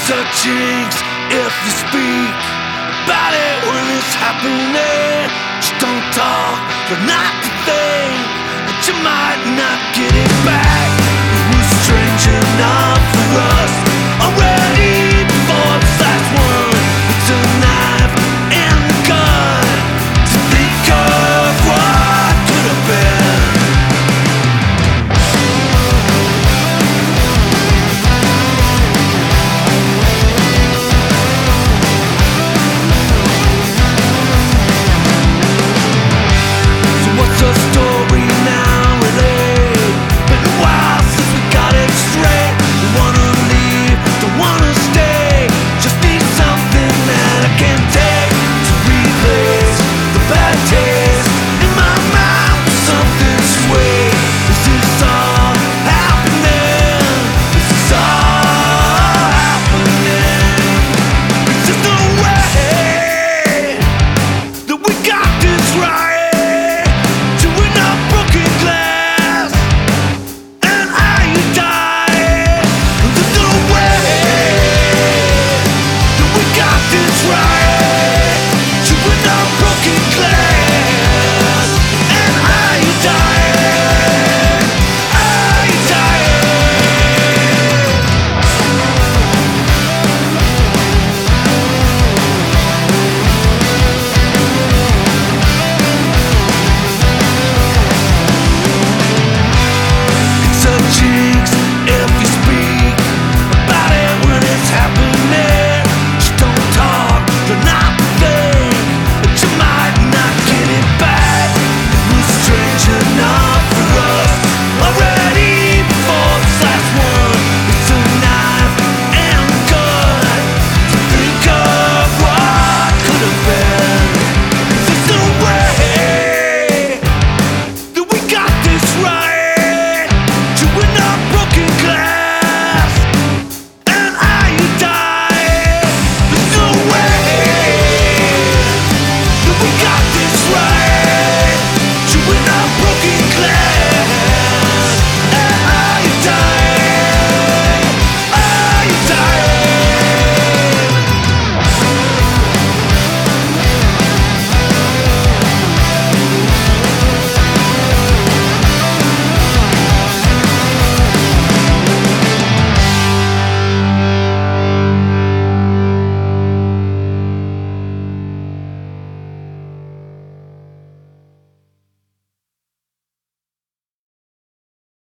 a jinx if you speak about it when it's happening. Just don't talk, you're not to think that you might not get it back. It was strange enough for us.